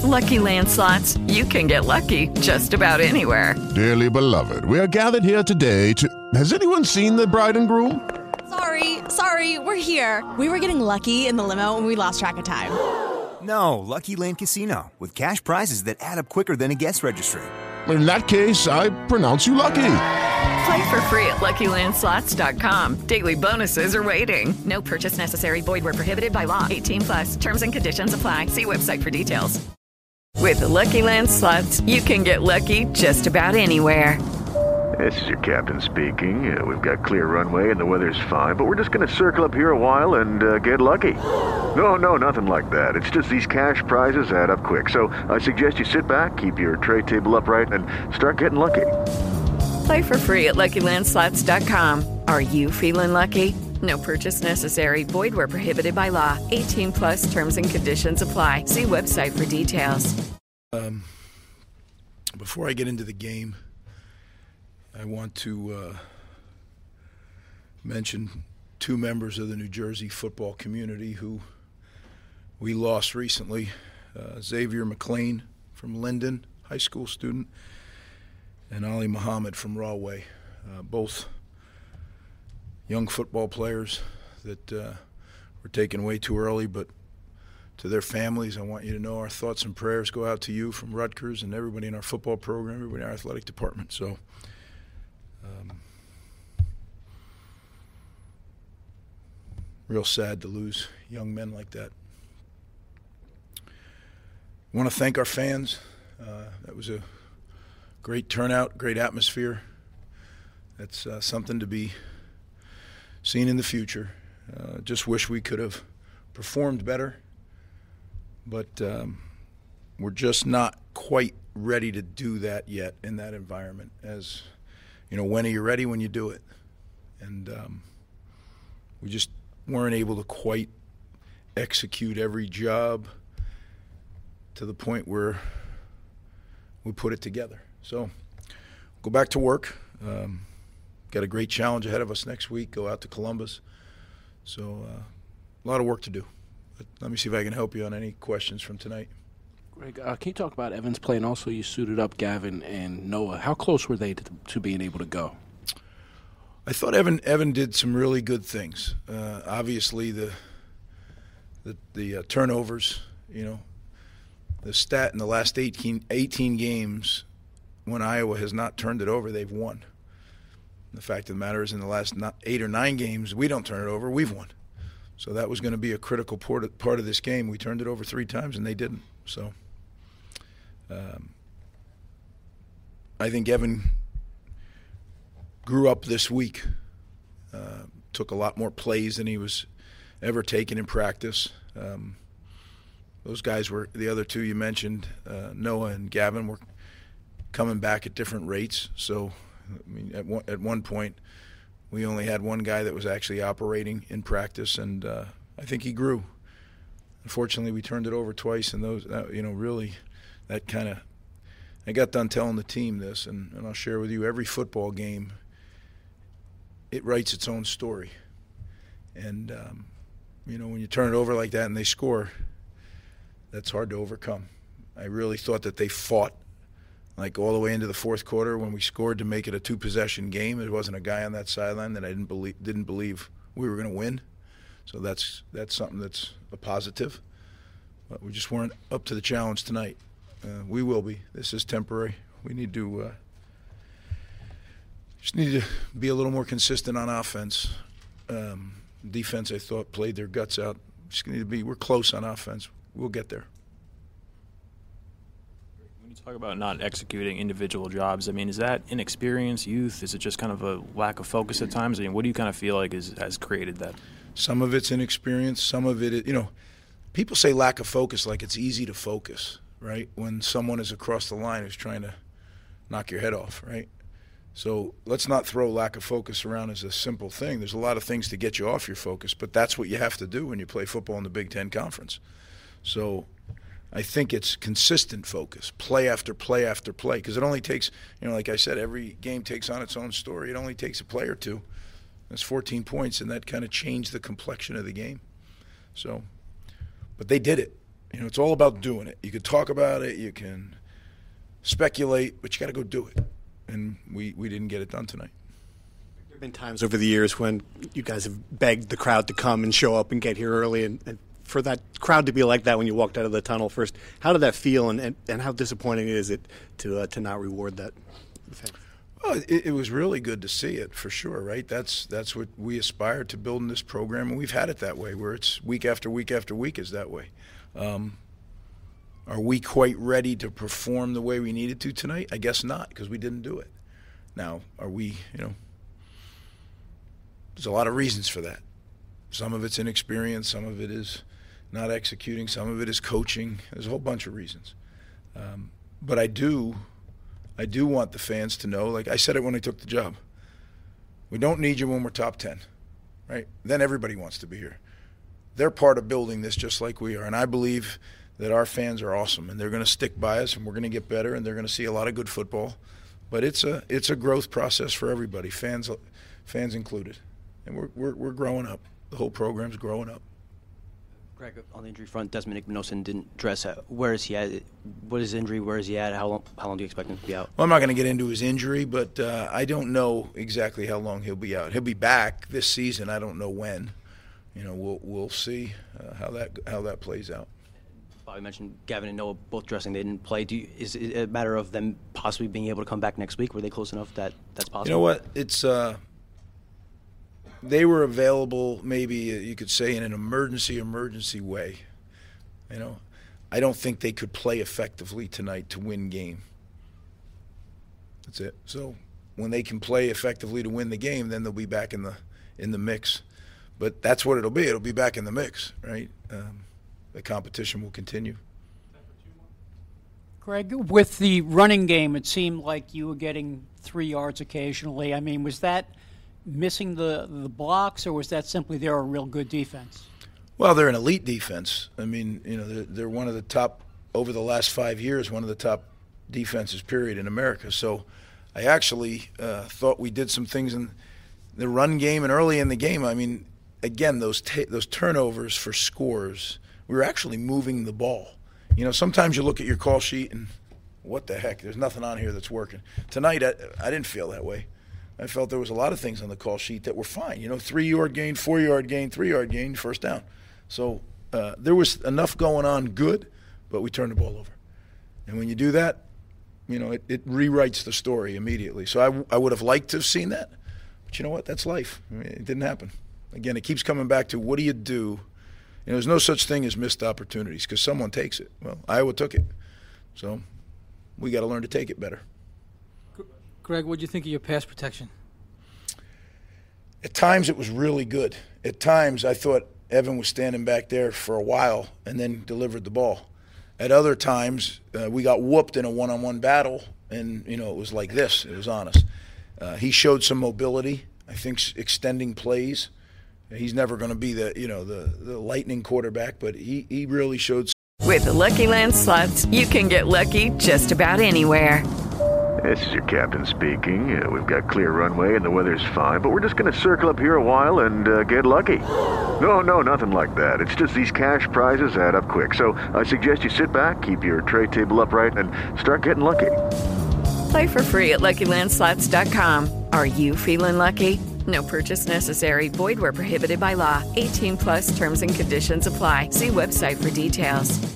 Lucky Land Slots, you can get lucky just about anywhere. Dearly beloved, we are gathered here today to... Has anyone seen the bride and groom? Sorry, we're here. We were getting lucky in the limo and we lost track of time. No, Lucky Land Casino, with cash prizes that add up quicker than a guest registry. In that case, I pronounce you lucky. Play for free at LuckyLandSlots.com. Daily bonuses are waiting. No purchase necessary. Void where prohibited by law. 18+. Terms and conditions apply. See website for details. With the Lucky Land Slots, you can get lucky just about anywhere. This is your captain speaking. We've got clear runway and the weather's fine, but we're just going to circle up here a while and get lucky. No, nothing like that. It's just these cash prizes add up quick. So I suggest you sit back, keep your tray table upright, and start getting lucky. Play for free at LuckyLandSlots.com. Are you feeling lucky? No purchase necessary. Void where prohibited by law. 18+ terms and conditions apply. See website for details. Before I get into the game, I want to mention two members of the New Jersey football community who we lost recently. Xavier McLean from Linden, high school student, and Ali Muhammad from Rahway, both young football players that were taken way too early, but to their families, I want you to know our thoughts and prayers go out to you from Rutgers and everybody in our football program, everybody in our athletic department. So real sad to lose young men like that. I want to thank our fans. That was a great turnout, great atmosphere. That's something to be seen in the future. Just wish we could have performed better, but we're just not quite ready to do that yet in that environment. As you know, when are you ready? When you do it. And we just weren't able to quite execute every job to the point where we put it together. So go back to work. Got a great challenge ahead of us next week. Go out to Columbus. So a lot of work to do. But let me see if I can help you on any questions from tonight. Greg, can you talk about Evan's play, and also you suited up Gavin and Noah. How close were they to being able to go? I thought Evan did some really good things. Obviously, the turnovers, the stat in the last 18 games, when Iowa has not turned it over, they've won. The fact of the matter is, in the last 8 or 9 games, we don't turn it over, we've won. So that was going to be a critical part of this game. We turned it over 3 times, and they didn't. So I think Evan grew up this week, took a lot more plays than he was ever taken in practice. Those guys were, the other two you mentioned, Noah and Gavin, were coming back at different rates. So, I mean, at one point, we only had one guy that was actually operating in practice, and I think he grew. Unfortunately, we turned it over twice, and really, that kind of, I got done telling the team this, and I'll share with you, every football game, it writes its own story. And, when you turn it over like that and they score, that's hard to overcome. I really thought that they fought like all the way into the fourth quarter when we scored to make it a 2-possession game. There wasn't a guy on that sideline that I didn't believe we were going to win. So that's something that's a positive. But we just weren't up to the challenge tonight. We will be. This is temporary. We need to be a little more consistent on offense. Defense, I thought, played their guts out. We're close on offense. We'll get there. When you talk about not executing individual jobs, I mean, is that inexperience, youth? Is it just kind of a lack of focus at times? I mean, what do you kind of feel like has created that? Some of it's inexperience. Some of it, people say lack of focus like it's easy to focus, right? When someone is across the line who's trying to knock your head off, right? So let's not throw lack of focus around as a simple thing. There's a lot of things to get you off your focus, but that's what you have to do when you play football in the Big Ten Conference. So I think it's consistent focus, play after play after play, because it only takes, like I said, every game takes on its own story. It only takes a play or two. That's 14 points, and that kind of changed the complexion of the game. So, but they did it. You know, it's all about doing it. You can talk about it, you can speculate, but you got to go do it. And we didn't get it done tonight. There have been times over the years when you guys have begged the crowd to come and show up and get here early, and for that crowd to be like that when you walked out of the tunnel first, how did that feel, and how disappointing is it to not reward that? Well, it was really good to see it, for sure, right? That's what we aspire to build in this program, and we've had it that way, where it's week after week after week is that way. Are we quite ready to perform the way we needed to tonight? I guess not, because we didn't do it. Now, are we, there's a lot of reasons for that. Some of it's inexperience, some of it is not executing, some of it is coaching. There's a whole bunch of reasons. But I do want the fans to know, like I said it when I took the job, we don't need you when we're top 10, right? Then everybody wants to be here. They're part of building this just like we are, and I believe that our fans are awesome, and they're going to stick by us, and we're going to get better, and they're going to see a lot of good football. But it's a growth process for everybody, fans included, and we're growing up. The whole program's growing up. Greg, on the injury front, Desmond Igbinosun didn't dress. Where is he at? What is his injury? Where is he at? How long do you expect him to be out? Well, I'm not going to get into his injury, but I don't know exactly how long he'll be out. He'll be back this season. I don't know when. We'll see how that plays out. Bobby mentioned Gavin and Noah both dressing. They didn't play. Is it a matter of them possibly being able to come back next week? Were they close enough that that's possible? You know what? It's they were available, maybe you could say, in an emergency way. I don't think they could play effectively tonight to win game. That's it. So when they can play effectively to win the game, then they'll be back in the mix. But that's what it'll be. It'll be back in the mix, right? The competition will continue. Greg, with the running game, it seemed like you were getting 3 yards occasionally. I mean, was that missing the blocks, or was that simply they're a real good defense? Well, they're an elite defense. I mean, they're one of the top, over the last 5 years, one of the top defenses, period, in America. So I actually thought we did some things in the run game and early in the game. I mean, again, those turnovers for scores, we were actually moving the ball. Sometimes you look at your call sheet and what the heck, there's nothing on here that's working. Tonight, I didn't feel that way. I felt there was a lot of things on the call sheet that were fine. 3-yard gain, 4-yard gain, 3-yard gain, first down. So there was enough going on good, but we turned the ball over. And when you do that, it rewrites the story immediately. So I would have liked to have seen that. But you know what? That's life. It didn't happen. Again, it keeps coming back to what do you do? There's no such thing as missed opportunities because someone takes it. Well, Iowa took it. So we got to learn to take it better. Greg, what do you think of your pass protection? At times it was really good. At times I thought Evan was standing back there for a while and then delivered the ball. At other times we got whooped in a one-on-one battle, and it was like this. It was honest. He showed some mobility. I think extending plays. He's never going to be the lightning quarterback, but he really showed. With the Lucky Land Slots, you can get lucky just about anywhere. This is your captain speaking. We've got clear runway and the weather's fine, but we're just going to circle up here a while and get lucky. No, nothing like that. It's just these cash prizes add up quick. So I suggest you sit back, keep your tray table upright, and start getting lucky. Play for free at LuckyLandSlots.com. Are you feeling lucky? No purchase necessary. Void where prohibited by law. 18+ terms and conditions apply. See website for details.